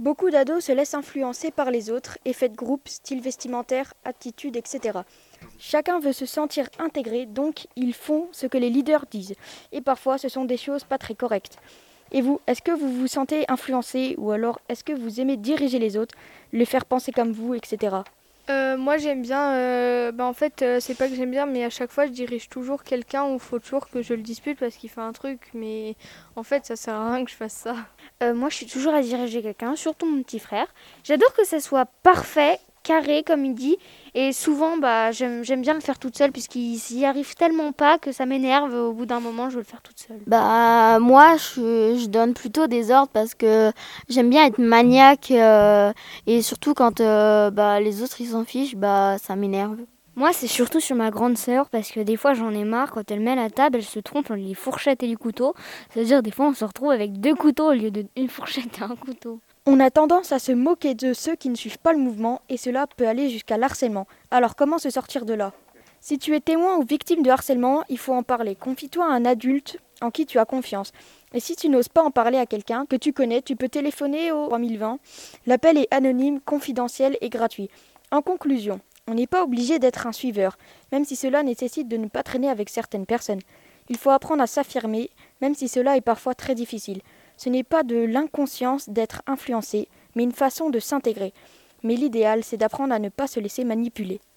Beaucoup d'ados se laissent influencer par les autres, effets de groupe, style vestimentaire, attitude, etc. Chacun veut se sentir intégré, donc ils font ce que les leaders disent. Et parfois, ce sont des choses pas très correctes. Et vous, est-ce que vous vous sentez influencé ou alors est-ce que vous aimez diriger les autres, les faire penser comme vous, etc. Moi j'aime bien, en fait c'est pas que j'aime bien mais à chaque fois je dirige toujours quelqu'un ou faut toujours que je le dispute parce qu'il fait un truc mais en fait ça sert à rien que je fasse ça. Moi, je suis toujours à diriger quelqu'un, surtout mon petit frère. J'adore que ça soit parfait, carré, comme il dit. Et souvent, j'aime bien le faire toute seule, puisqu'il s'y arrive tellement pas que ça m'énerve. Au bout d'un moment, je veux le faire toute seule. Bah moi je donne plutôt des ordres parce que j'aime bien être maniaque et surtout quand les autres ils s'en fichent, bah ça m'énerve. Moi, c'est surtout sur ma grande sœur, parce que des fois, j'en ai marre. Quand elle met la table, elle se trompe entre les fourchettes et les couteaux. C'est-à-dire, des fois, on se retrouve avec deux couteaux au lieu d'une fourchette et un couteau. On a tendance à se moquer de ceux qui ne suivent pas le mouvement et cela peut aller jusqu'à l'harcèlement. Alors comment se sortir de là? Si tu es témoin ou victime de harcèlement, il faut en parler. Confie-toi à un adulte en qui tu as confiance. Et si tu n'oses pas en parler à quelqu'un que tu connais, tu peux téléphoner au 3020. L'appel est anonyme, confidentiel et gratuit. En conclusion, on n'est pas obligé d'être un suiveur, même si cela nécessite de ne pas traîner avec certaines personnes. Il faut apprendre à s'affirmer, même si cela est parfois très difficile. Ce n'est pas de l'inconscience d'être influencé, mais une façon de s'intégrer. Mais l'idéal, c'est d'apprendre à ne pas se laisser manipuler.